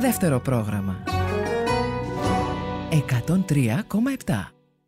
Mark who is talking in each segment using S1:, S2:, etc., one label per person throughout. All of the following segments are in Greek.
S1: Δεύτερο πρόγραμμα 103,7.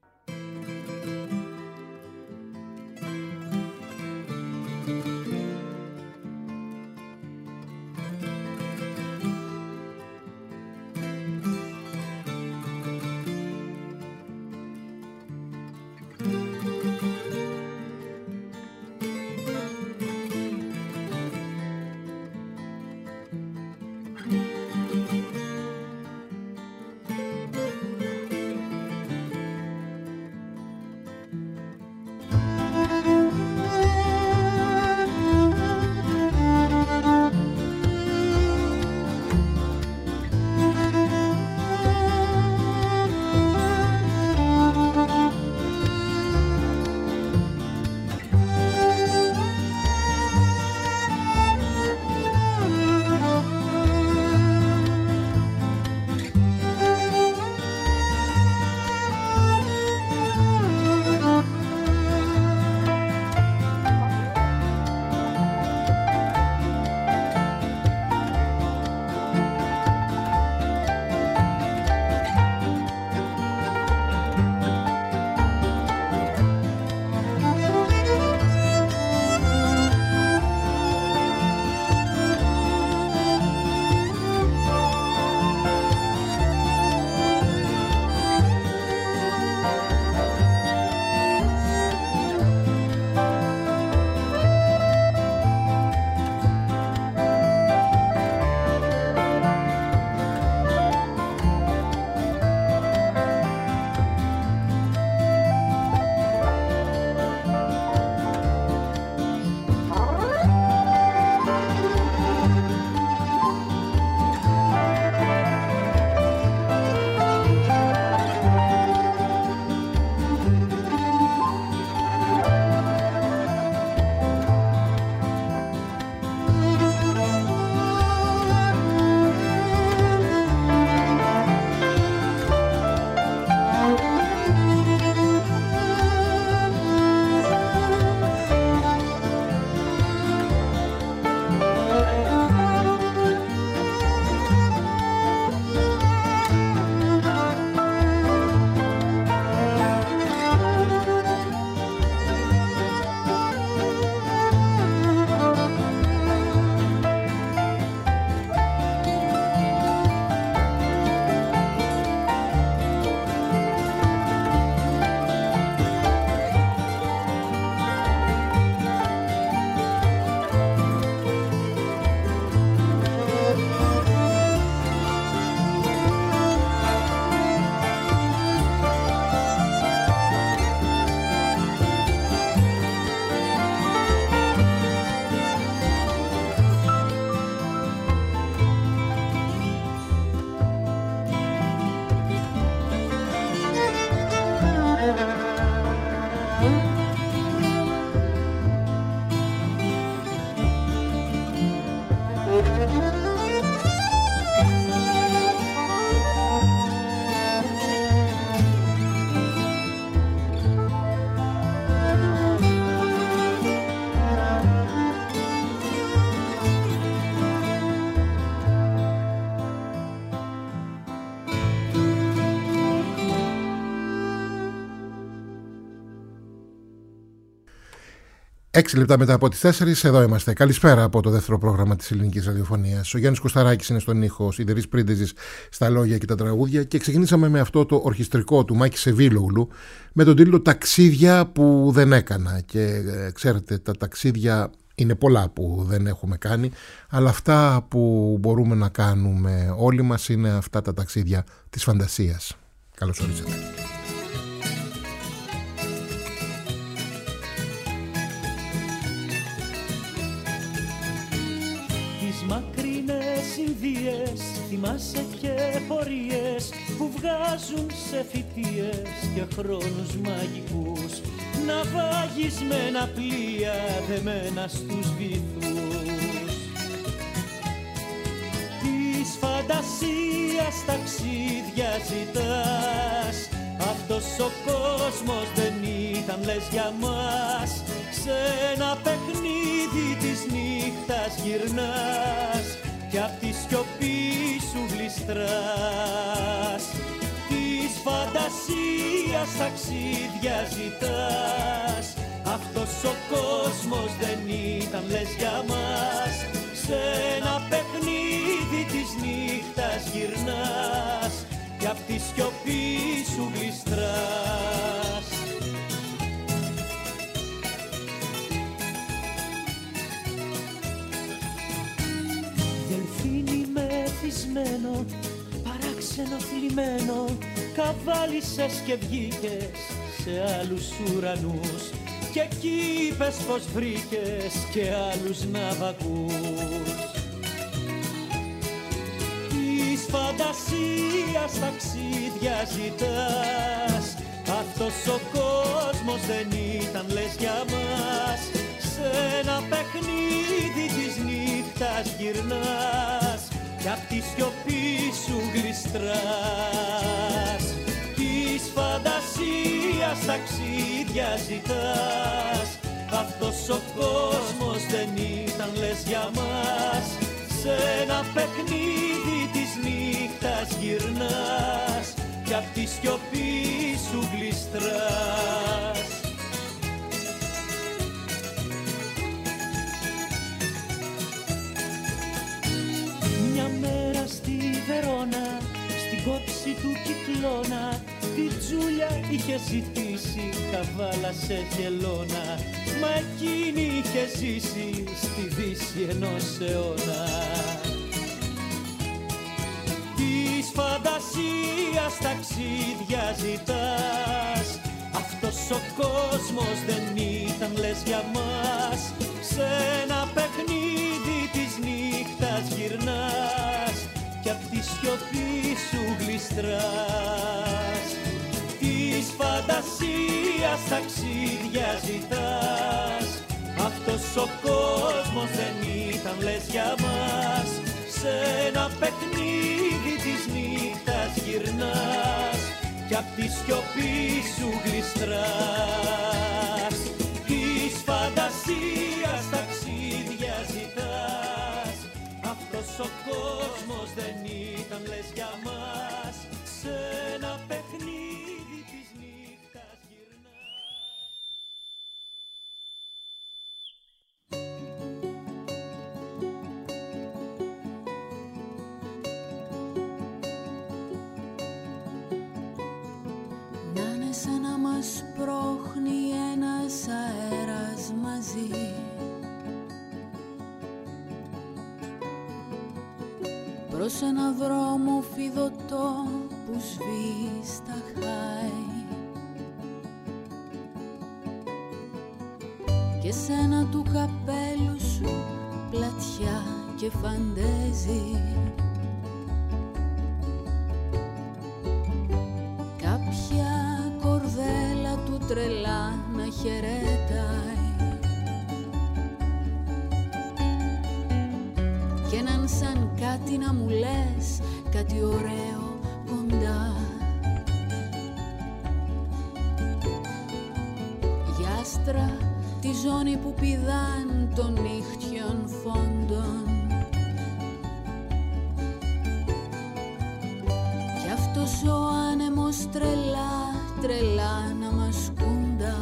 S2: Έξι λεπτά μετά από τις 4, εδώ είμαστε. Καλησπέρα από το δεύτερο πρόγραμμα της ελληνικής ραδιοφωνίας. Ο Γιάννης Κωσταράκης είναι στον ήχο, ο Σιδερής Πρίντεζης στα λόγια και τα τραγούδια, και ξεκινήσαμε με αυτό το ορχιστρικό του Μάκη Σεβίλογλου με τον τίτλο «Ταξίδια που δεν έκανα». Και ξέρετε, τα ταξίδια είναι πολλά που δεν έχουμε κάνει, αλλά αυτά που μπορούμε να κάνουμε όλοι μας είναι αυτά τα ταξίδια της φαντασίας. Καλώς ορίσατε.
S3: Μακρινές Ινδίες, θυμάσαι και πορείες που βγάζουν σε φοιτίες και χρόνους μαγικούς, ναυαγισμένα πλοία δεμένα στους βυθούς. Της φαντασίας ταξίδια ζητάς, αυτός ο κόσμος δεν ήταν λες για μας. Σε ένα παιχνίδι της νύχτας γυρνάς κι απ' τη σιωπή σου γλιστράς. Της φαντασίας ταξίδια ζητάς. Αυτός ο κόσμος δεν ήταν λες για μας. Σε ένα παιχνίδι της νύχτας γυρνάς κι απ' τη σιωπή σου γλιστράς. Δελφίνι μεθυσμένο, παράξενο θλιμμένο, καβάλισες και βγήκες σε άλλους ουρανούς κι εκεί είπες πως βρήκες και άλλους ναυαγούς. Της φαντασίας ταξίδια ζητάς. Αυτός ο κόσμος δεν ήταν λες για μας. Σε ένα παιχνίδι της νύχτας γυρνάς κι απ' τη σιωπή σου γλιστράς. Της φαντασίας ταξίδια ζητάς. Αυτός ο κόσμος δεν ήταν λες για μας. Σε ένα παιχνίδι της νύχτας γυρνάς κι απ' τη σιωπή σου γλιστράς. Μια μέρα στη Βερόνα, στην κόψη του κυκλώνα, τη Τζούλια είχε ζητήσει καβάλα σε χελώνα, μα εκείνη είχε ζήσει στη δύση ενός αιώνα. Της φαντασίας ταξίδια ζητάς. Αυτός ο κόσμος δεν ήταν λες για μας. Σε ένα παιχνίδι της νύχτας γυρνάς κι απ' τη σιωπή σου γλιστράς. Της φαντασίας ταξίδια ζητάς. Αυτός ο κόσμος δεν ήταν λες για μας. Σε ένα παιχνίδι της νύχτας γυρνάς κι απ' τη σιωπή σου γλιστράς. Της φαντασίας ταξίδια ζητάς. Αυτός ο κόσμος δεν ήταν λες για μας. Σε ένα παιχνίδι της νύχτας γυρνάς.
S4: Να είναι σαν να μας πρόχνει ένας αέρας μαζί. Προς ένα δρόμο φιδωτό που σβεί στα χάη. Και σένα του καπέλου σου πλατιά και φαντέζι. Κάποια κορδέλα του τρελά να χαιρετάει. Κι έναν σαν κάτι να μου λες, κάτι ωραίο κοντά. Για άστρα τη ζώνη που πηδάν των νύχτιων φόντων. Κι αυτός ο άνεμος τρελά, τρελά να μας κούντα.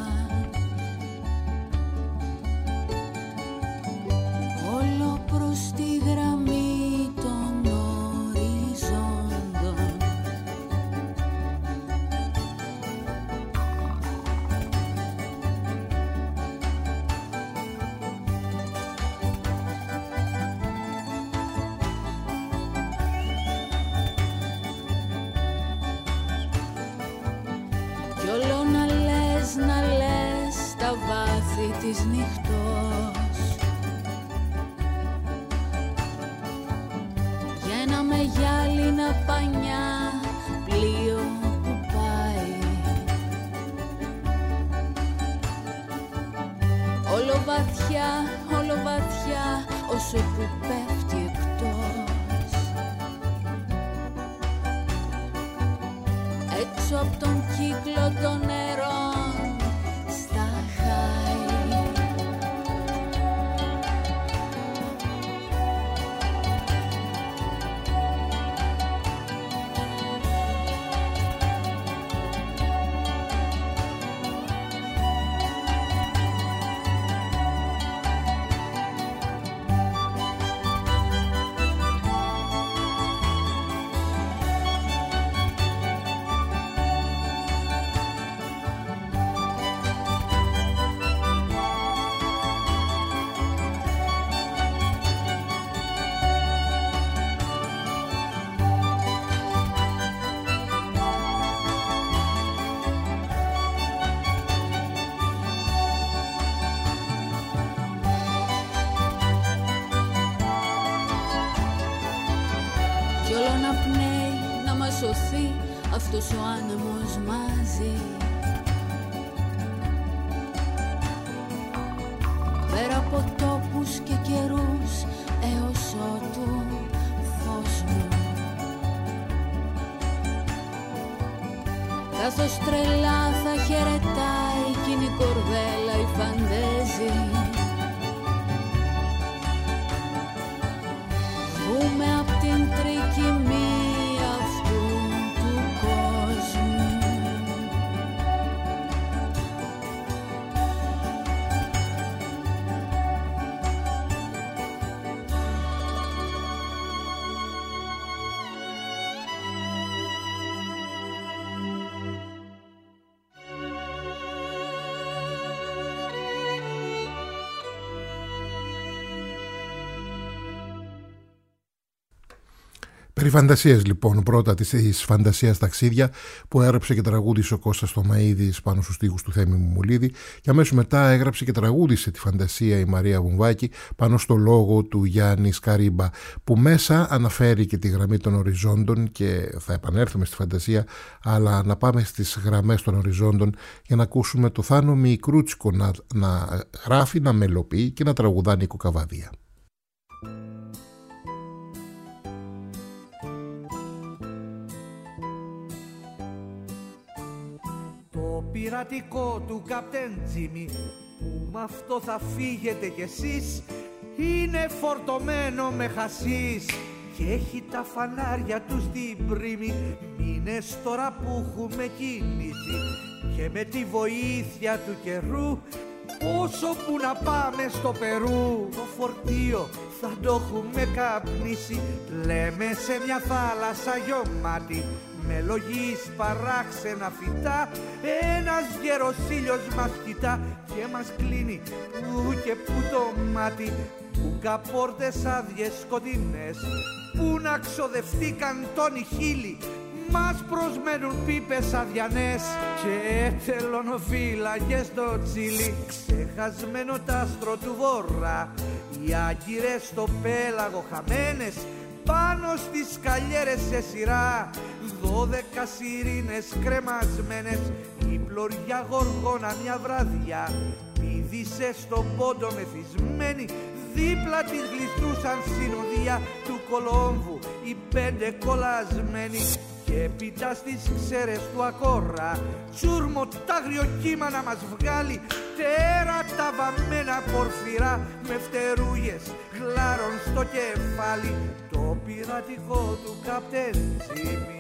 S4: Όλο προς τη γραμμή των οριζόντων. Κι όλο να λες τα βάθη της νυχτός. Για ένα με γυάλινα πανιά πλοίο που πάει. Όλο βαθιά όσο που πέφτει εκτός. Έξω από τον κύκλο των νερών στα χάη. σωθεί αυτός ο άνεμος μαζί. Πέρα από τόπους και καιρούς έως ότου φως μου, καθώς τρελά θα χαιρετάει εκείνη η κορδέλα η φαντέζη. Βγούμε απ' την τρικυμία αυτού του κόσμου.
S2: Περί φαντασίας λοιπόν, πρώτα της φαντασίας ταξίδια που έγραψε και τραγούδισε ο Κώστας Θωμαίδης πάνω στους στίχους του Θέμη Μουμουλίδη, και αμέσως μετά έγραψε και τραγούδισε τη φαντασία η Μαρία Βουμβάκη πάνω στο λόγο του Γιάννη Σκαρίμπα, που μέσα αναφέρει και τη γραμμή των οριζόντων, και θα επανέλθουμε στη φαντασία, αλλά να πάμε στις γραμμές των οριζόντων για να ακούσουμε το Θάνο Μικρούτσικο να γράφει, να μελοποιεί και να τραγουδά Νίκο Καβαδία.
S5: Πειρατικό του Καπτέν Τζίμι, που μ' αυτό θα φύγετε κι εσείς, είναι φορτωμένο με χασίς και έχει τα φανάρια του στην πρίμη. Μήνες τώρα που έχουμε κίνηση και με τη βοήθεια του καιρού, όσο που να πάμε στο Περού, το φορτίο θα το έχουμε καπνίσει. Λέμε σε μια θάλασσα γεωμάτη με λογής παράξενα φυτά, ένας γέρος ήλιος μας κοιτά και μας κλείνει που και που το μάτι. Μπουκαπόρτες άδειες σκοτεινές που να ξοδευτήκαν τόνοι χείλη, μας προσμένουν πίπες αδιανές και τελωνοφύλακες στο τσίλι. Ξεχασμένο τ' άστρο του βορρά, οι άγκυρες στο πέλαγο χαμένες, πάνω στις σκαλιέρες σε σειρά 12 σιρήνες κρεμασμένες. Η πλωριά γοργόνα μια βραδιά πήδησε στον πόντο μεθυσμένη, δίπλα της γλιστρούσαν συνοδεία του Κολόμβου οι 5 κολλασμένοι. Και έπειτα στις ξέρες του Ακόρα τσούρμο τ' άγριο κύμα να μας βγάλει, τέρατα βαμμένα πορφυρά με φτερούγες γλάρων στο κεφάλι, το πειρατικό του Καπτέν Τζίμι.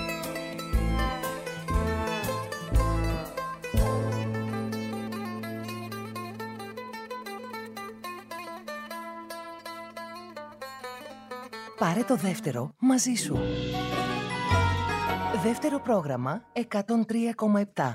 S6: Πάρε το δεύτερο μαζί σου. Δεύτερο πρόγραμμα 103,7.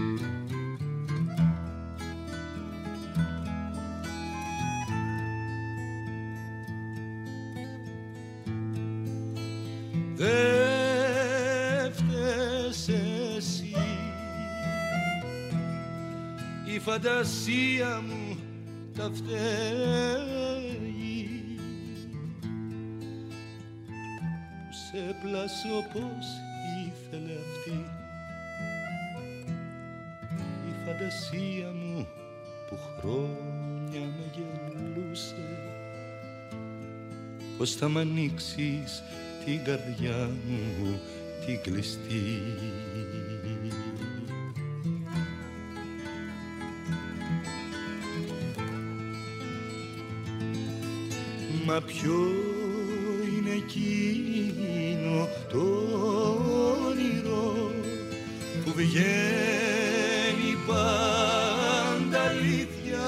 S7: Δε φταίς εσύ, η φαντασία μου τα φταίει, που σε πλάσω πως ήθελε αυτή, η φαντασία μου που χρόνια με γελούσε, πως θα μ' ανοίξεις την καρδιά μου την κλειστή. Μα ποιο είναι εκείνο το όνειρο που βγαίνει πάντα αλήθεια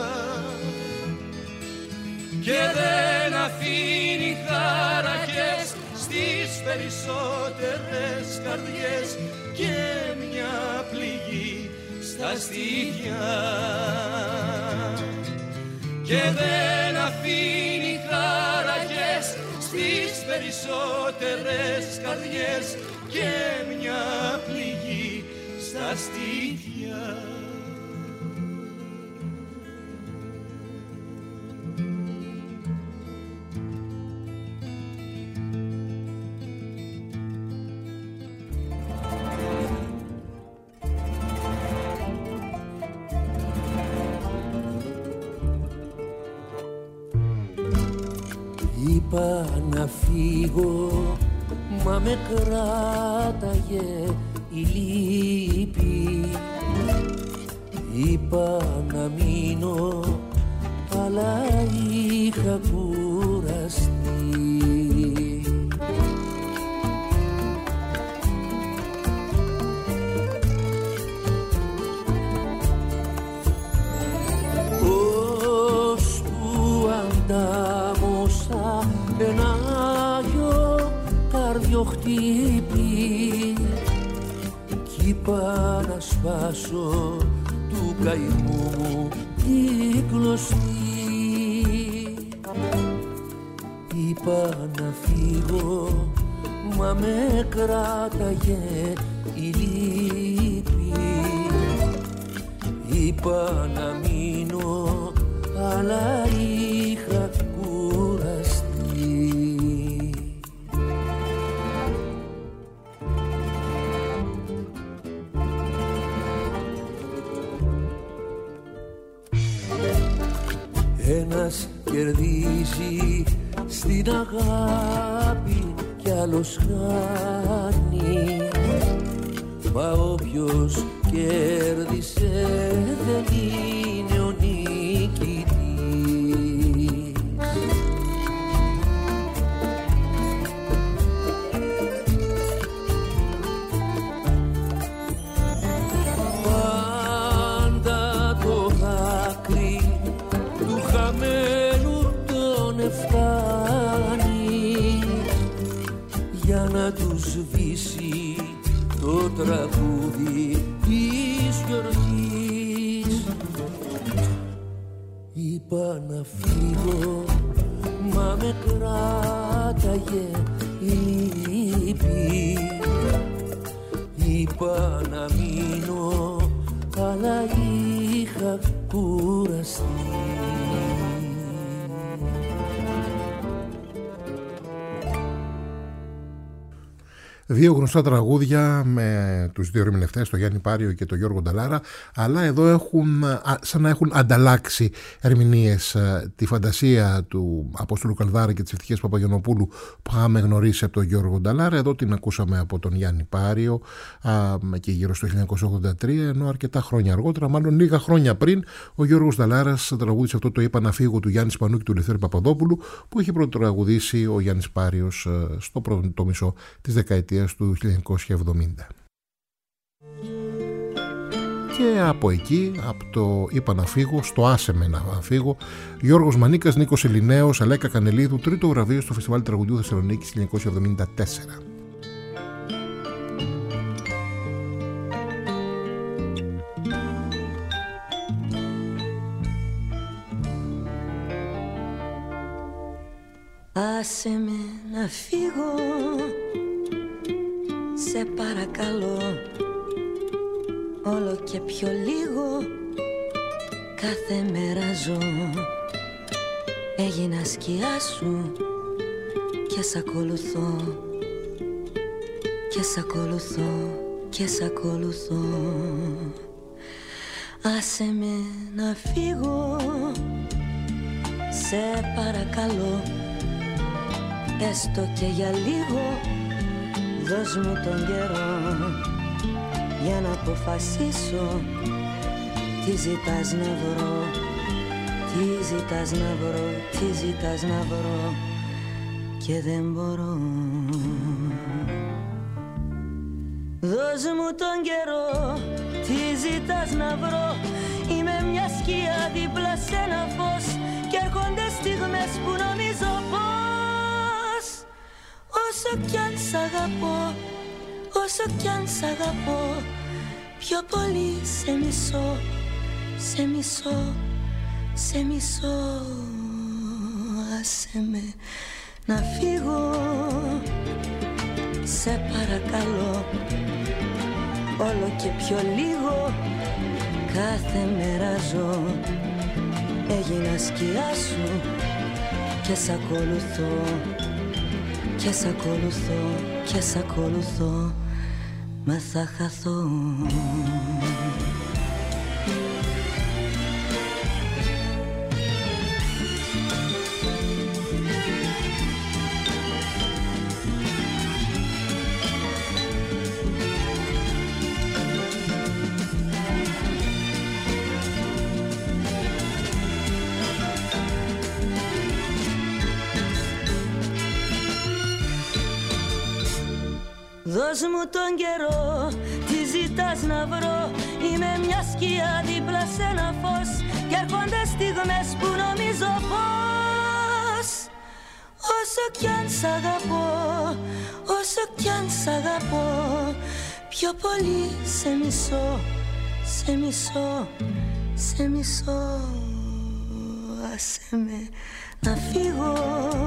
S7: και δεν αφήνει χαρακές στις περισσότερες καρδιές και μια πληγή στα στήθια και δεν αφήνει χαρακές στις περισσότερες καρδιές και μια πληγή στα στήθια.
S8: Είπα να φύγω, μα με κράταγε η λύπη. Είπα να μείνω, αλλά είχα κουραστεί. Ως που αντάμωσα ένα Άγιο καρδιοχτύπη κι είπα να σπάσω του καημού μου την κλωστή. Είπα να φύγω, μα με κράταγε η λύπη. Είπα να μείνω, αλλά είχα κουραστεί. Ένας κερδίζει στην αγάπη κι άλλος χάνει, μα όποιος κέρδισε δεν είναι ο νικητής. Πάντα το δάκρυ του χαμένου τον εφτάνει για να του σβήσει το τραγούδι της γιορτής. Είπα να φύγω, μα με κράταγε η λύπη. Είπα να μείνω, αλλά είχα κουραστεί.
S2: Δύο γνωστά τραγούδια με τους δύο ερμηνευτές, τον Γιάννη Πάριο και τον Γιώργο Νταλάρα, αλλά εδώ έχουν, σαν να έχουν ανταλλάξει ερμηνείες, τη φαντασία του Απόστολου Καλδάρα και της Ευτυχίας Παπαγιαννοπούλου που είχαμε γνωρίσει από τον Γιώργο Νταλάρα. Εδώ την ακούσαμε από τον Γιάννη Πάριο και γύρω στο 1983, ενώ αρκετά χρόνια αργότερα, μάλλον λίγα χρόνια πριν, ο Γιώργος Νταλάρας τραγούδισε αυτό το «Είπα να φύγω» του Γιάννη Σπανού και του Ελευθέρη Παπαδόπουλου, που είχε πρωτοτραγουδήσει ο Γιάννης Πάριος στο πρώτο μισό της δεκαετίας του 1970. Και από εκεί, από το «Είπα να φύγω» στο «Άσε με να φύγω», Γιώργος Μανίκας, Νίκος Ελληνέος, Αλέκα Κανελίδου, τρίτο βραβείο στο Φεστιβάλ Τραγουδιού Θεσσαλονίκης 1974.
S4: Άσε με να φύγω, σε παρακαλώ, όλο και πιο λίγο κάθε μέρα ζω. Έγινα σκιά σου και σ' ακολουθώ, και σ' ακολουθώ, και σ' ακολουθώ. Άσε με να φύγω, σε παρακαλώ, έστω και για λίγο. Δώσ' μου τον καιρό για να αποφασίσω τι ζητάς να βρω, τι ζητάς να βρω, τι ζητάς να βρω και δεν μπορώ. Δώσ' μου τον καιρό, τι ζητάς να βρω. Είμαι μια σκιά δίπλα σε ένα φως και έρχονται στιγμές που νομίζω πως όσο κι αν σ' αγαπώ, όσο κι αν σ' αγαπώ, πιο πολύ σε μισώ, σε μισώ, σε μισώ. Άσε με να φύγω, σε παρακαλώ, όλο και πιο λίγο κάθε μέρα ζω. Έγινα σκιά σου και σ' ακολουθώ, και σ' ακολουθώ, και σ' ακολουθώ, μα θα χαθώ. Δώσ' μου τον καιρό, τι ζητάς να βρω. Είμαι μια σκιά δίπλα σε ένα φως κι έρχονται στιγμές που νομίζω πως όσο κι αν σ' αγαπώ, όσο κι αν σ' αγαπώ, πιο πολύ σε μισώ, σε μισώ, σε μισώ. Άσε με να φύγω,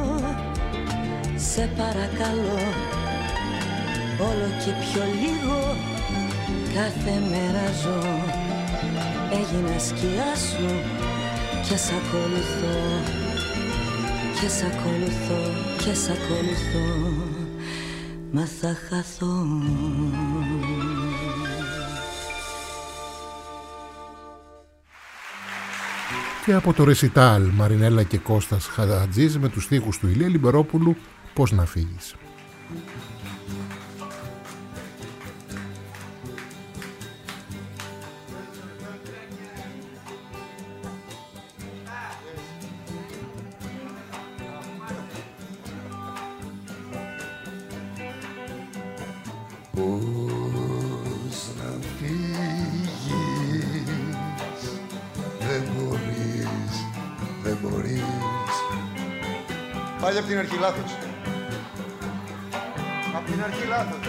S4: σε παρακαλώ, όλο και πιο λίγο. Κάθε μέρα ζω, έγινα σκιά σου και σ' ακολουθώ, και σ' ακολουθώ, και σ' ακολουθώ, μα θα χαθώ.
S2: Και από το ρεσιτάλ Μαρινέλα και Κώστας Χατζής με τους στίχους του Ηλία Λιμπερόπουλου, «Πώς να φύγεις».
S9: Πώς να φύγεις, δεν μπορείς, δεν μπορείς. Πάλι απ' την αρχή λάθος. Απ' την αρχή λάθος.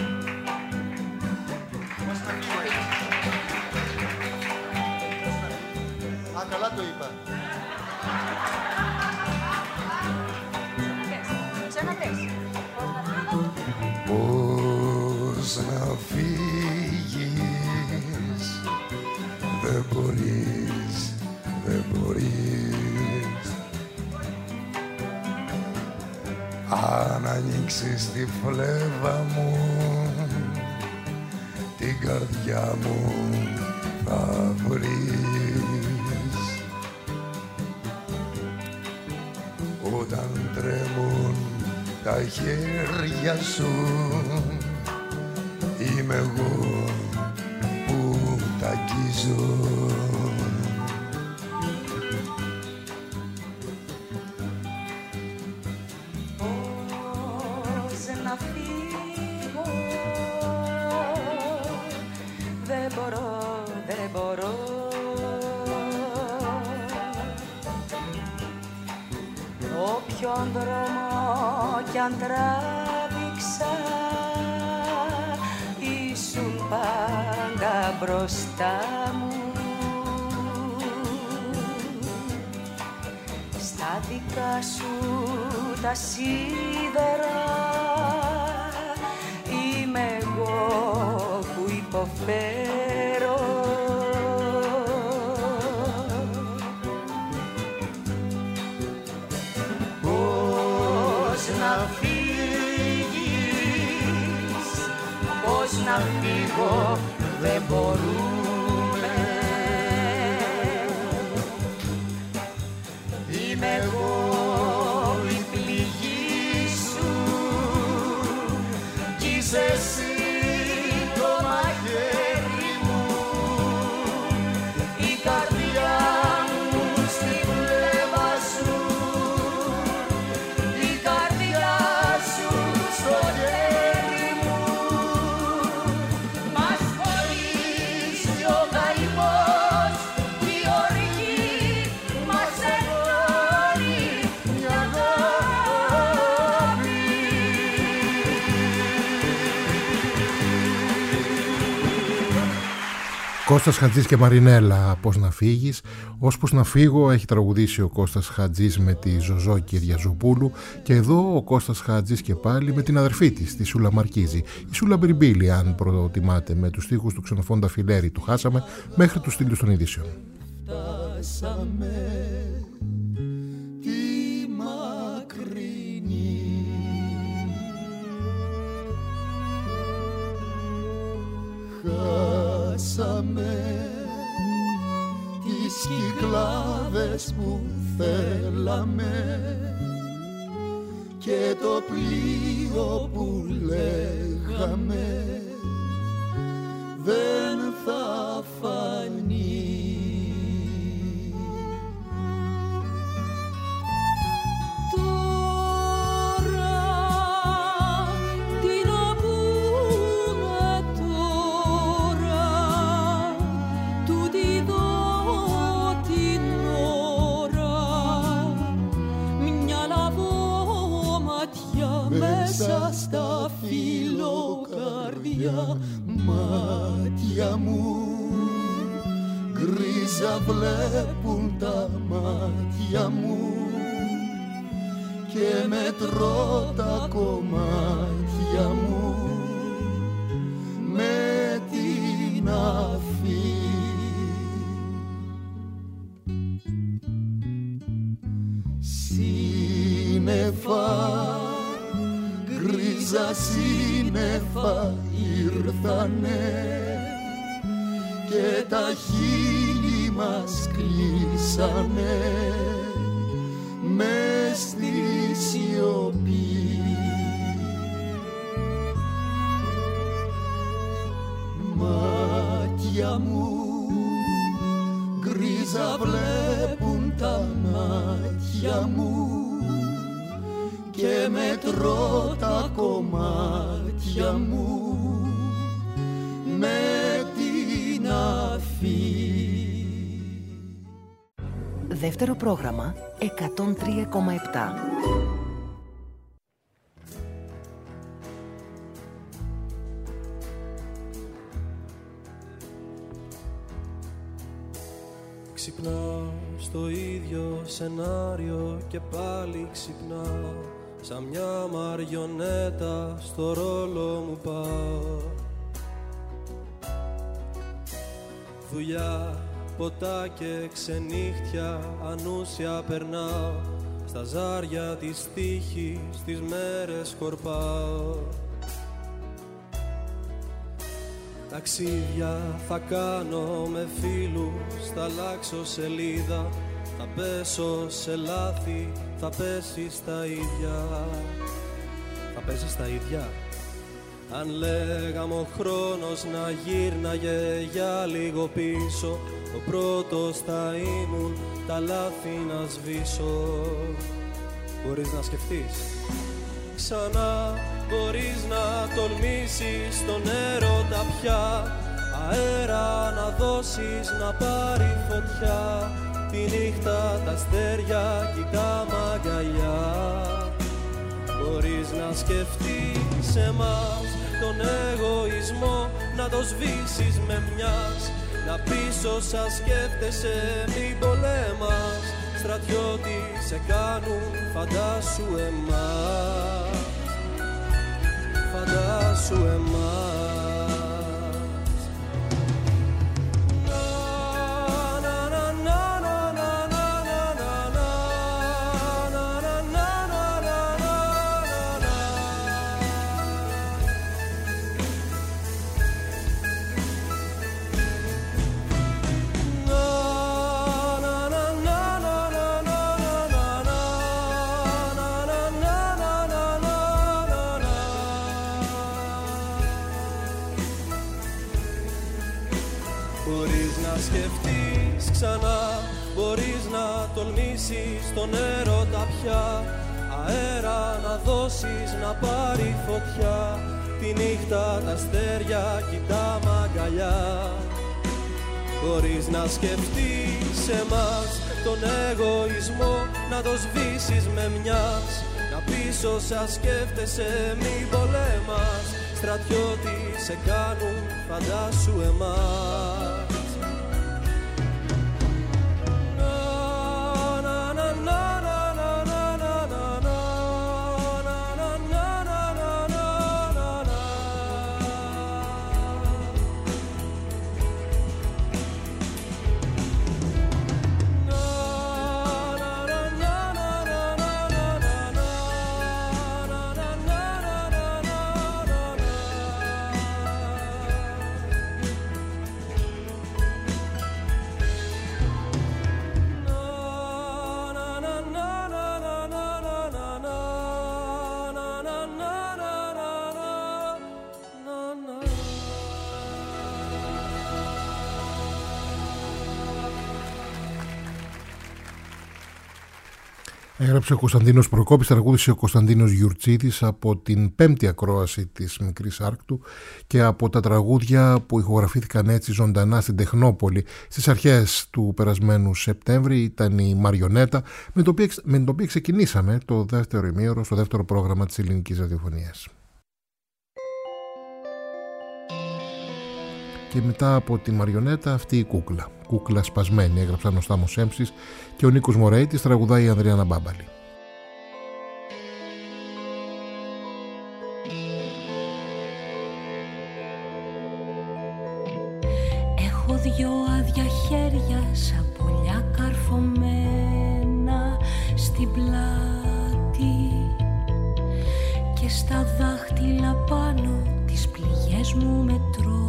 S9: Α, καλά το είπα. Πώς να φύγεις, δεν μπορείς, δεν μπορείς. Αν ανοίξεις τη φλέβα μου, την καρδιά μου θα βρεις. Όταν τρέμουν τα χέρια σου, είμαι εγώ που τα αγγίζω.
S4: Πώς να φύγω, δεν μπορώ, δεν μπορώ. Όποιον δρόμο κι αν τράβηξα, ήσουν πάντα μπροστά μου. Στα δικά σου τα σίδερα είμαι εγώ που υποφέρω. Πώς να φύγεις, πώς να φύγω, δεν μπορούμε. Είμαι εγώ η πληγή σου κι είσαι εσύ το μαχαίρι μου. Η καρδιά μου στη φλέβα σου, η καρδιά σου στο χέρι μου. Μας χωρίζει ο καημός, η οργή μας ενώνει μια αγάπη.
S2: Κώστας Χατζής και Μαρινέλα, «Πώς να φύγεις». «Ώσπως να φύγω» έχει τραγουδήσει ο Κώστας Χατζής με τη Ζωζό Κυριαζοπούλου, και εδώ ο Κώστας Χατζής και πάλι με την αδερφή της, τη Σούλα Μαρκίζη. Η Σούλα Μπριμπίλη, αν προτιμάτε, με τους στίχους του Ξενοφόντα Φιλέρη, του «Χάσαμε», μέχρι τους στήλους των ειδήσεων.
S8: Φτάσαμε τη μακρινή, χάσαμε τις κυκλάδες που θέλαμε και το πλοίο που λέγαμε δεν θα φανεί. Τώρα τι να πούμε, μέσα στα φιλοκαρδιά μάτια μου. Γκρίζα βλέπουν τα μάτια μου και μετρώ τα κομμάτια μου με την αφή. Σύννεφα, γκρίζα σύννεφα ήρθανε και τα χείλη μας κλείσανε μες στη σιωπή. Μάτια μου γκρίζα βλέπουν τα μάτια μου και μετρώ τα κομμάτια μου με την αφή.
S6: Δεύτερο πρόγραμμα 103,7.
S10: Ξυπνάω στο ίδιο σενάριο και πάλι ξυπνάω, σαν μια μαριονέτα στο ρόλο μου πάω. Δουλειά, ποτά και ξενύχτια ανούσια περνάω, στα ζάρια της τύχης τις μέρες σκορπάω. Ταξίδια θα κάνω με φίλους, θα αλλάξω σελίδα, θα πέσω σε λάθη, θα πέσει στα ίδια. Θα πέσει στα ίδια. Αν λέγαμε ο χρόνος να γύρναγε για λίγο πίσω, ο πρώτος θα ήμουν τα λάθη να σβήσω. Μπορείς να σκεφτείς ξανά, μπορείς να τολμήσεις τον έρωτα πια, αέρα να δώσεις να πάρει φωτιά, τη νύχτα τα αστέρια κοιτά μαγκαλιά. Μπορείς να σκεφτείς εμάς τον εγωισμό, να το σβήσεις με μιας, να πεις όσα σκέφτεσαι μην πολέμας, στρατιώτη σε κάνουν φαντάσου εμάς, φαντάσου εμάς. Ξανά μπορείς να τολμήσεις τον έρωτα πια, αέρα να δώσεις να πάρει φωτιά, τη νύχτα τα αστέρια κοιτά μαγκαλιά. Μπορείς να σκεφτείς εμάς τον εγωισμό, να το σβήσεις με μιας, να πεις όσα σκέφτεσαι μην πολέμας, στρατιώτη σε κάνουν φαντάσου εμάς.
S2: Έγραψε ο Κωνσταντίνος Προκόπης, τραγούδισε ο Κωνσταντίνος Γιουρτσίδης από την 5η ακρόαση της Μικρής Άρκτου και από τα τραγούδια που ηχογραφήθηκαν έτσι ζωντανά στην Τεχνόπολη στις αρχές του περασμένου Σεπτέμβρη ήταν η Μαριονέτα, με την οποία ξεκινήσαμε το δεύτερο ημίωρο στο δεύτερο πρόγραμμα της ελληνικής ραδιοφωνίας. Και μετά από τη Μαριονέτα αυτή η κούκλα σπασμένη, έγραψαν ο Στάμος Έμψης και ο Νίκος Μωρέιτης, τραγουδάει η Ανδριάννα Μπάμπαλη.
S11: Έχω δυο άδεια χέρια σαν πουλιά καρφωμένα στην πλάτη και στα δάχτυλα πάνω τις πληγές μου μετρώ.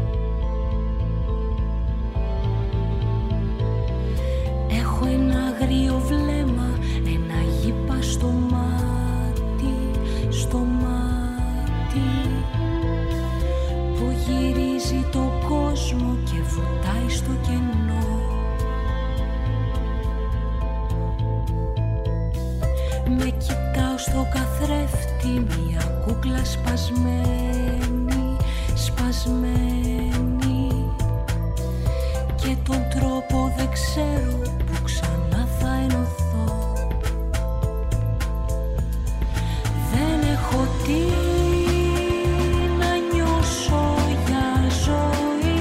S11: Έχω ένα αγρίο βλέμμα, ένα γήπα στο μάτι που γυρίζει το κόσμο και βουτάει στο κενό. Με κοιτάω στο καθρέφτη μια κούκλα σπασμένη και τον τρόπο δεν ξέρω που ξανά θα ενωθώ. Δεν έχω τι να νιώσω για ζωή,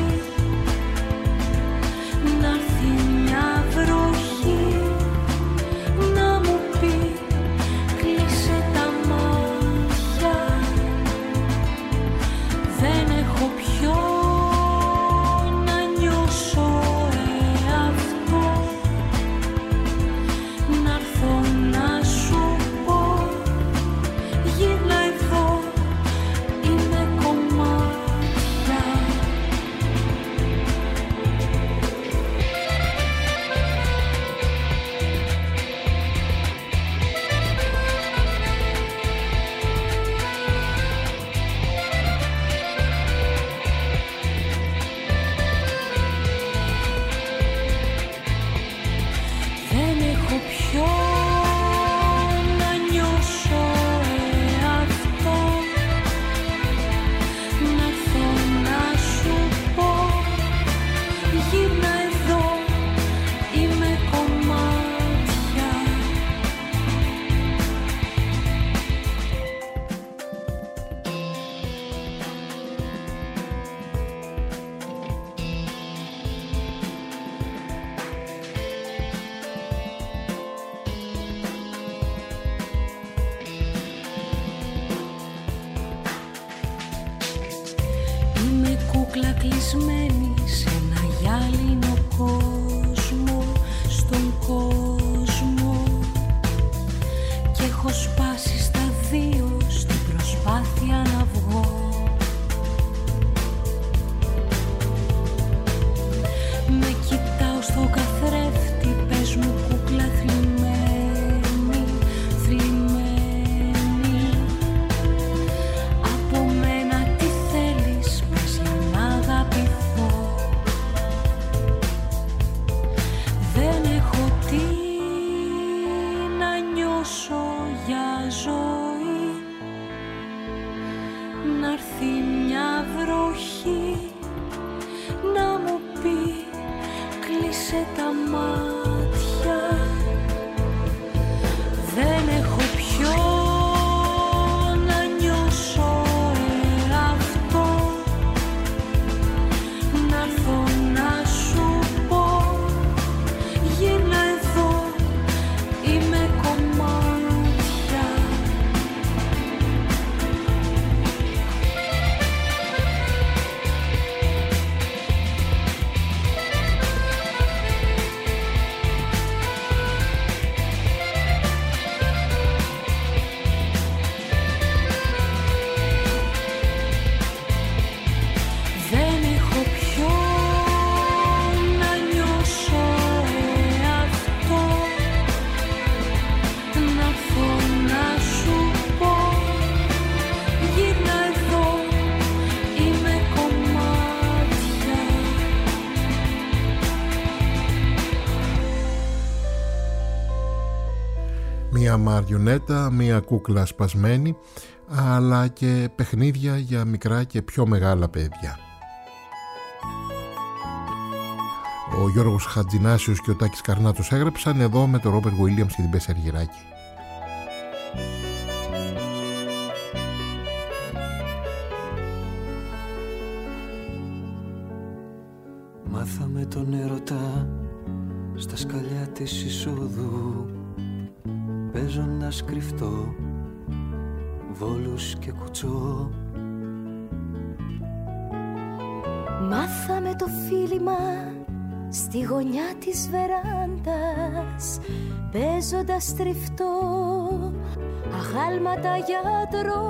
S11: να έρθει μια βροχή να μου πει κλείσε τα μάτια. Δεν έχω πιο κλεισμένη σε ένα γυάλινο κόσμο, στον κόσμο, και έχω σπάσει στα δύο στην προσπάθεια να βγω. Με κοιτάω στο καθρέφτη, πες μου κούκλα θλιμμένη, θλιμμένη. Από μένα τι θέλεις, πες για να αγαπηθώ. Δεν έχω τι να νιώσω για ζωή, να έρθει μια βροχή να μου πει κλείσε τα μάτια. Δεν έχω πιο να νιώσω εαυτό, να έρθω να σου πω γίνα εδώ, είμαι κομμάτια.
S2: μια μαριονέτα, μια κούκλα σπασμένη, αλλά και παιχνίδια για μικρά και πιο μεγάλα παιδιά. Ο Γιώργος Χατζηνάσιος και ο Τάκης Καρνάτος έγραψαν, εδώ με τον Ρόμπερτ Γουίλιαμς και την Πέση Αργυράκη.
S12: Μάθαμε τον έρωτα στα σκαλιά της εισόδου, παίζοντας κρυφτό, βόλους και κουτσό.
S11: Μάθαμε το φίλημα στη γωνιά της βεράντας, παίζοντας τριφτό, αγάλματα γιατρό.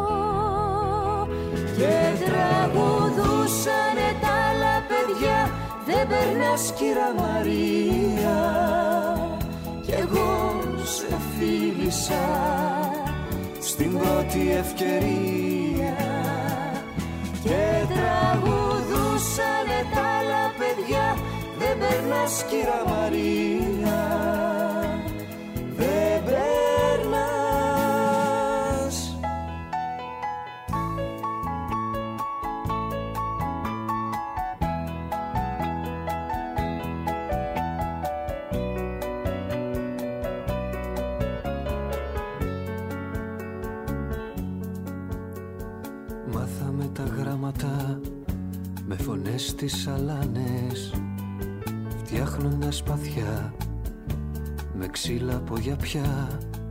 S11: Και τραγουδούσανε τα άλλα παιδιά, δεν περνάς κύρα Μαρία. Κι εγώ σε φίλησα στην πρώτη ευκαιρία. Και τραγουδούσανε τα άλλα παιδιά, δεν περνάς κύρα Μαρία, δεν περνάς.
S12: Μάθαμε τα γράμματα με φωνές στις αλάνες, φτιάχνοντας σπαθιά με ξύλα από γιαπιά.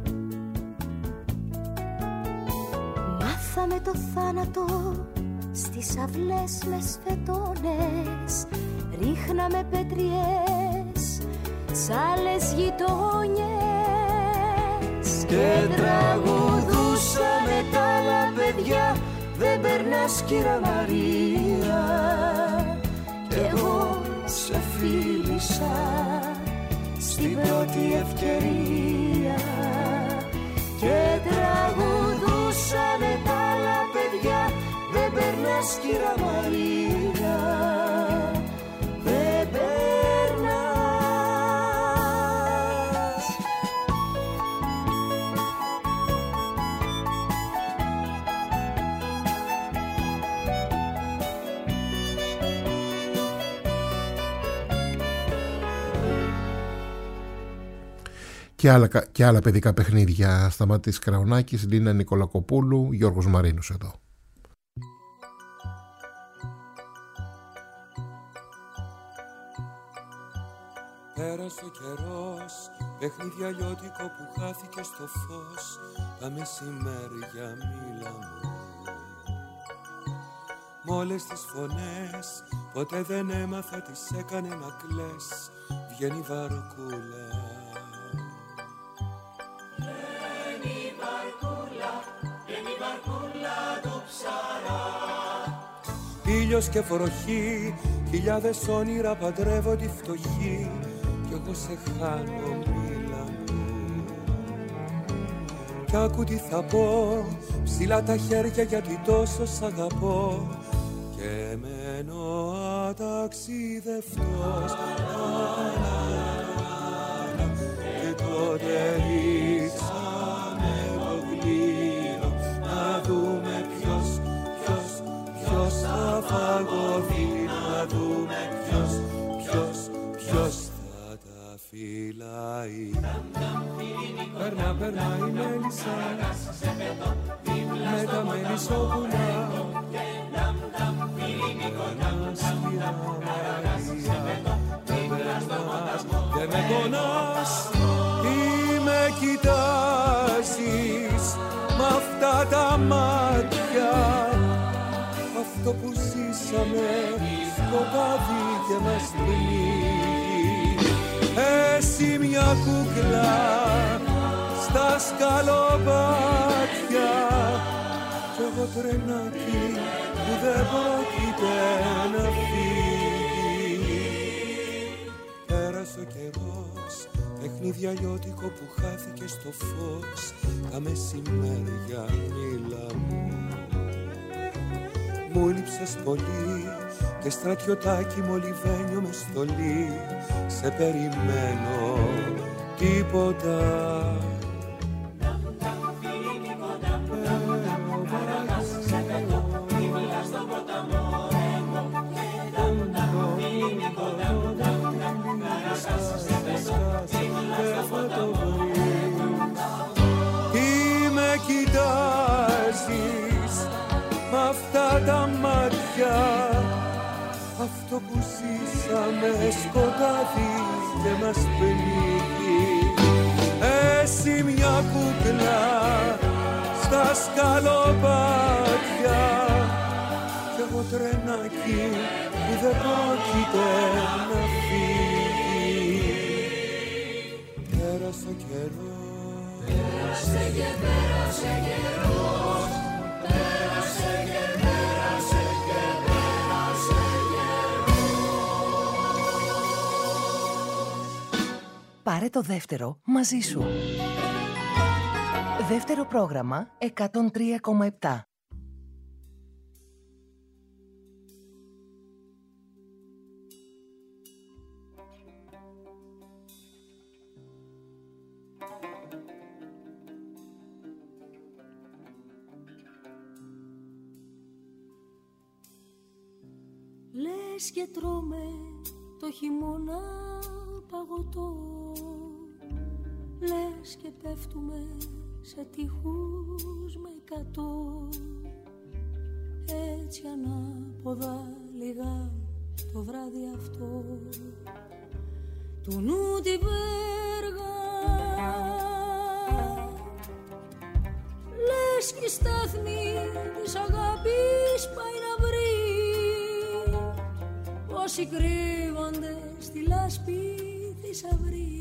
S11: Μάθαμε το θάνατο στις αυλές με σφετώνες, ρίχναμε πετριές σ' άλλες γειτόνιες.
S12: Και τραγουδούσαμε τα άλλα παιδιά, δεν περνάς κύρα Μαρία. Κι εγώ σε φίλησα στην πρώτη ευκαιρία. Και τραγουδούσανε τα άλλα παιδιά, δεν περνάς κύρα Μαρία, δεν περνάς.
S2: Και άλλα παιδικά παιχνίδια. Σταματής Κραουνάκης, Λίνα Νικολακοπούλου, Γιώργος Μαρίνος εδώ.
S13: Πέρασε ο καιρός, παιχνίδια λιώτικο που χάθηκε στο φως, τα μεσημέρια μίλα μου. Μ' όλες τις φωνές, ποτέ δεν έμαθα τι σ' έκανε να κλαις, βγαίνει βαρκούλα. Ήλιος και βροχή, χιλιάδες όνειρα παντρεύω τη φτωχή, κι εγώ σε χάνω μίλα μου. Κι άκου τι θα πω, ψηλά τα χέρια γιατί τόσο σ' αγαπώ, και μένω αταξιδευτός. Και τότε ρίξαμε το κλήρο, να δούμε ποιος θα φαγωθεί, να δούμε ποιος θα τα φυλάει. Περνά η μέλισσα με τα μελισσόπουλα, δεν με πονάς, τι με κοιτάζεις μ' αυτά τα μάτια, αυτό που ζήσαμε σκοτάδι και μας πνίγει. Εσύ μια κούκλα στα σκαλοπάτια, κι εγώ τρενάκι που δεν πρόκειται να φύγει. Πέρασε ο καιρός, παιχνίδια λιώτικο που χάθηκε στο φως, τα μεσημέρια μίλα μου. Μου λείψες πολύ και στρατιωτάκι μολυβένιο με στολή, σε περιμένω τίποτα. μ' αυτά τα μάτια. Αυτό που ζήσαμε σκοτάδι και μας πνίγει. Εσύ μια κούκλα στα σκαλοπάτια κι εγώ τρενάκι που δεν πρόκειται να φύγει. Πέρασε καιρός, πέρασε και πέρασε καιρός, πέρασε και πέρασε και πέρασε καιρός.
S6: Πάρε το δεύτερο μαζί σου. Δεύτερο πρόγραμμα 103,7.
S11: Λες και τρώμε το χειμώνα παγωτό, λες και πέφτουμε σε τείχους με 100. Έτσι ανάποδα λιγά το βράδυ αυτό του νου τη βέργα. Λες και η στάθμη της αγάπης πάει να βρει όσοι κρύβονται στη λάσπη θησαυρή.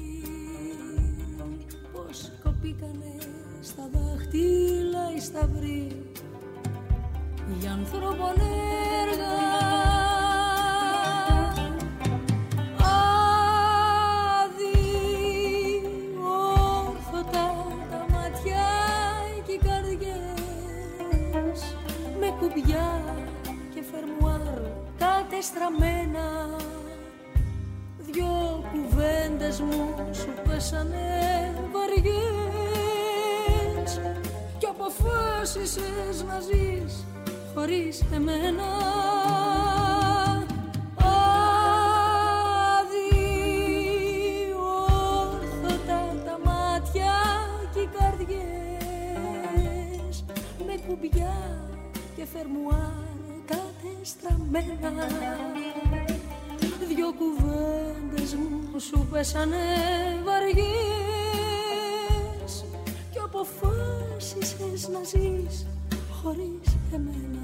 S11: Πως κοπήκανε στα δάχτυλα οι σταυροί για ανθρώπων έργα. Αδιόρθωτα τα μάτια και οι καρδιές με κουμπιά και φερμουάρ κατεστραμμένα. Δυο κουβέντες μου σου πέσανε βαριές κι αποφάσισες να ζεις χωρίς εμένα. Αδιόρθωτα τα μάτια και οι καρδιές με κουμπιά και φερμουάρ κατεστραμμένα. Δυο κουβέντες μου σου πέσανε βαριές κι αποφάσισες να ζεις χωρίς εμένα.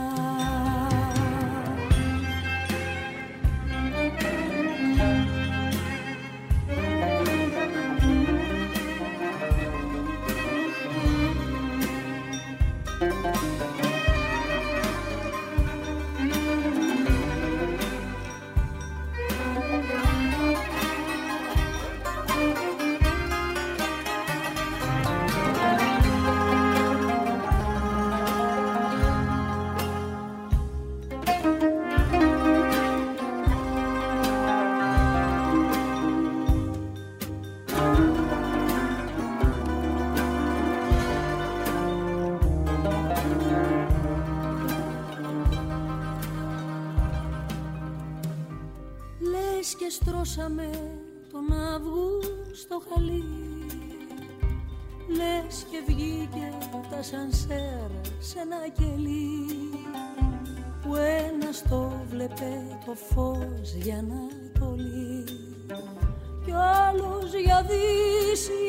S11: Και στρώσαμε τον Αύγουστο χαλί. Λες και βγήκε τα σανσέρ σε ένα κελί που ένας το βλέπε το φως για Ανατολή κι ο άλλος για Δύση.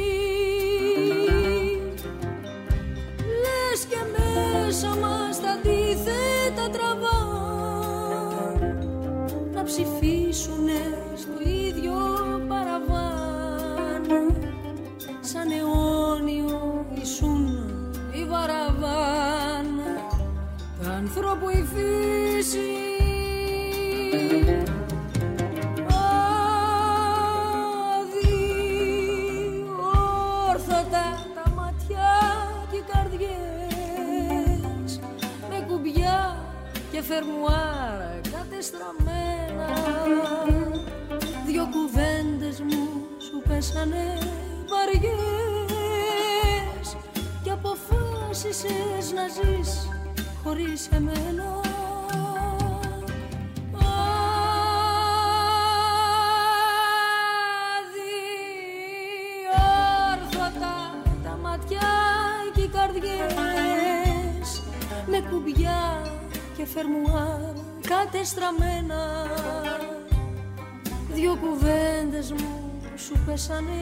S11: Λες και μέσα μας τα αντίθετα τραβάν να ψηφίσουνε στο ίδιο παραβάν. Σαν αιώνιο ήσουν η βαραβάν του ανθρώπου η φύση. Αδιόρθωτα τα μάτια και οι καρδιές με κουμπιά και φερμουάρ κατεστραμμένα. Δυο κουβέντες μου σου πέσανε βαριές και αποφάσισες να ζεις χωρίς εμένα. Αδιόρθωτα τα μάτια και οι καρδιές με κουμπιά και φερμουάρ κατεστραμμένα. Δυο κουβέντες μου σου πέσανε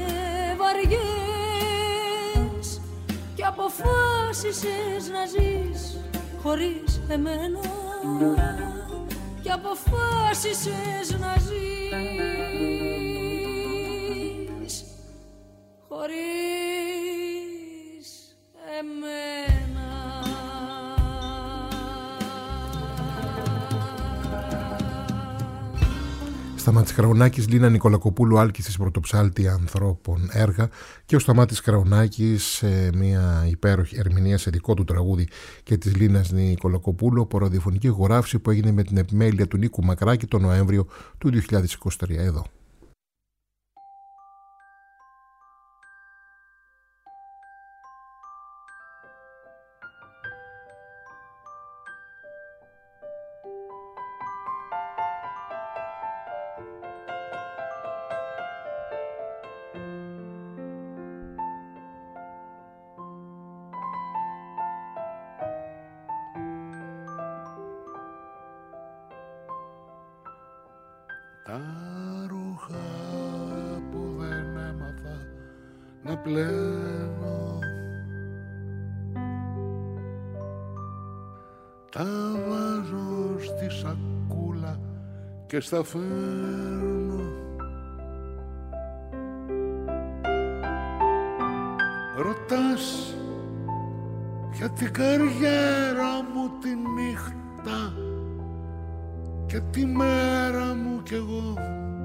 S11: βαριές και αποφάσισες να ζεις χωρίς εμένα. Και αποφάσισες να ζεις χωρίς εμένα.
S2: Σταμάτης Κραουνάκης, Λίνα Νικολακοπούλου, άλκησης πρωτοψάλτη ανθρώπων έργα, και ο Σταμάτης Κραουνάκης σε μια υπέροχη ερμηνεία σε δικό του τραγούδι και της Λίνας Νικολακοπούλου από ραδιοφωνική ηχογράφηση που έγινε με την επιμέλεια του Νίκου Μακράκη τον Νοέμβριο του 2023 εδώ.
S9: Τα ρούχα που δεν έμαθα να πλένω, τα βάζω στη σακούλα και στα φέρνω. Ρωτάς για την καριέρα μου τη νύχτα και τη μέρα μου κι εγώ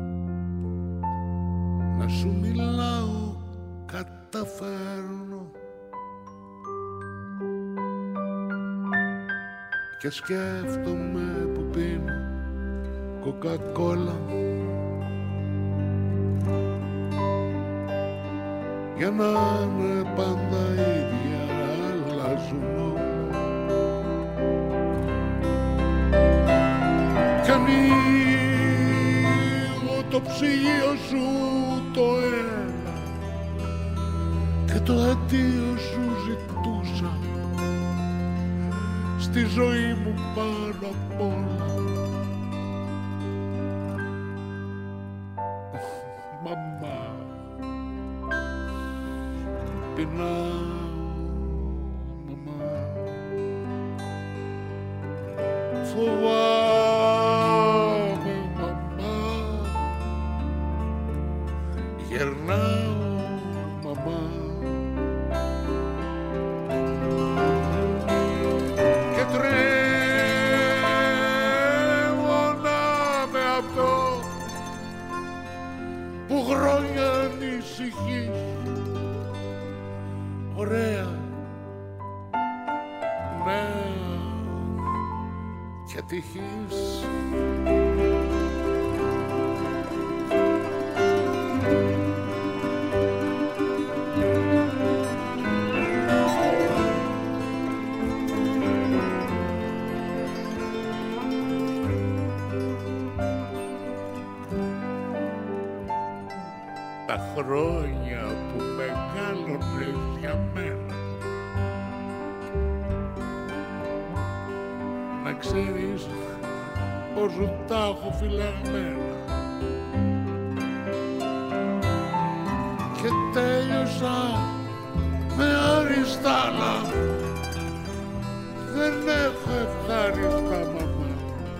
S9: να σου μιλάω καταφέρνω. Και σκέφτομαι που πίνω κοκακόλα για να είναι πάντα ίδια, αλλάζουν όλα. Κι ανοίγω το ψυγείο σου το ένα και το αντίο σου ζητούσα στη ζωή μου πάνω απ' όλα. Μαμά, πεινάω, μαμά, φοβάμαι, μαμά, γερνάω, μαμά, και τρέμω να με αυτό που χρόνια ανησυχείς. Ωραία, νέα και τυχής. Τα χρόνια που μεγάλωνες για μένα, να ξέρεις πόσο τα έχω φυλαγμένα, και τέλειωσα με αριστάλα. Δεν έχω ευχάριστα, μαμά,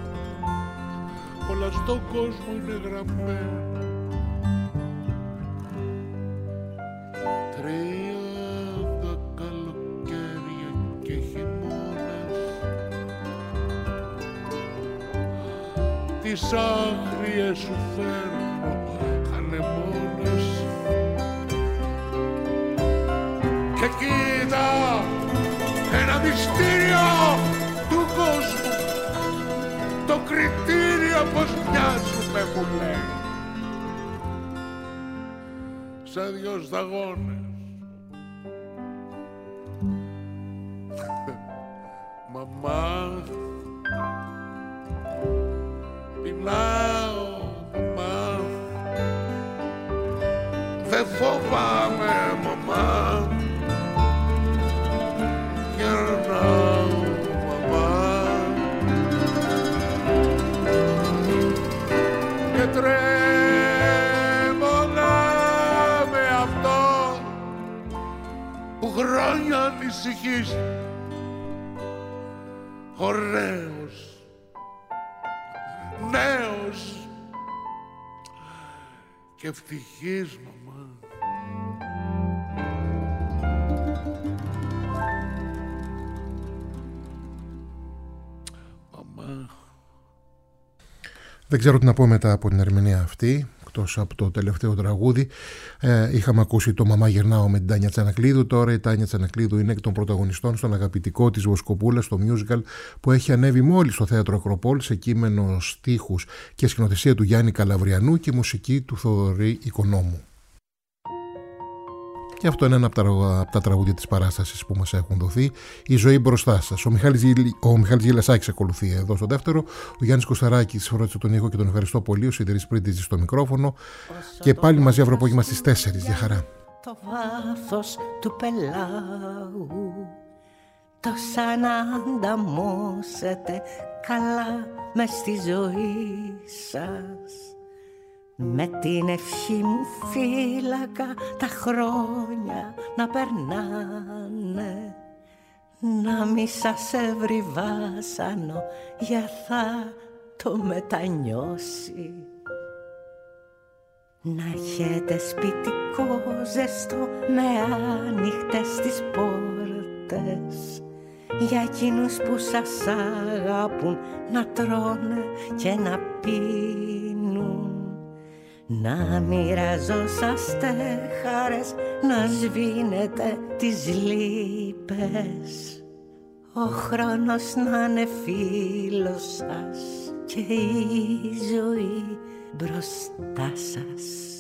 S9: όλα στον κόσμο είναι γραμμένα. 30 καλοκαίρια και χειμώνες, τις άγριες σου φέρνω ανεμόνες. Και κοίτα ένα μυστήριο του κόσμου, το κριτήριο πως μοιάζουμε μου λέει, σαν δυο σταγόνες. Μαμά, πεινάω, μαμά, δεν φοβάμαι, μαμά, γερνάω, μαμά, ωραίος, νέος και ευτυχής, μαμά. Μαμά.
S2: Δεν ξέρω τι να πω μετά από την ερμηνεία αυτή, εκτός από το τελευταίο τραγούδι. Είχαμε ακούσει το «Μαμά γυρνάω» με την Τάνια Τσανακλείδου. Τώρα η Τάνια Τσανακλείδου είναι εκ των πρωταγωνιστών στον αγαπητικό της Βοσκοπούλα, στο musical που έχει ανέβει μόλις στο Θέατρο Ακροπόλη, σε κείμενο, στίχους και σκηνοθεσία του Γιάννη Καλαβριανού και μουσική του Θοδωρή Οικονόμου. Και αυτό είναι ένα από τα τραγούδια της παράστασης που μας έχουν δοθεί. Η ζωή μπροστά σας. Ο Μιχάλης Γελασάκης ακολουθεί εδώ στο δεύτερο. Ο Γιάννης Κωσταράκης φρόντισε τον ήχο και τον ευχαριστώ πολύ. Ο Σιδηρής Πρίντιζης στο μικρόφωνο. Και πάλι μαζί αύριο απόγευμα στις 4. Για χαρά.
S14: Το βάθος του πελάγου το σαν να ανταμώσετε καλά μες στη ζωή σας. Με την ευχή μου φύλακα τα χρόνια να περνάνε, να μη σας έβρι βάσανο για θα το μετανιώσει. Να έχετε σπιτικό ζεστό με άνοιχτες τις πόρτες, για εκείνους που σας αγάπουν να τρώνε και να πίνουν. Να μοιραζόσαστε χαρές, να σβήνετε τις λύπες. Ο χρόνος να είναι φίλος σας και η ζωή μπροστά σας.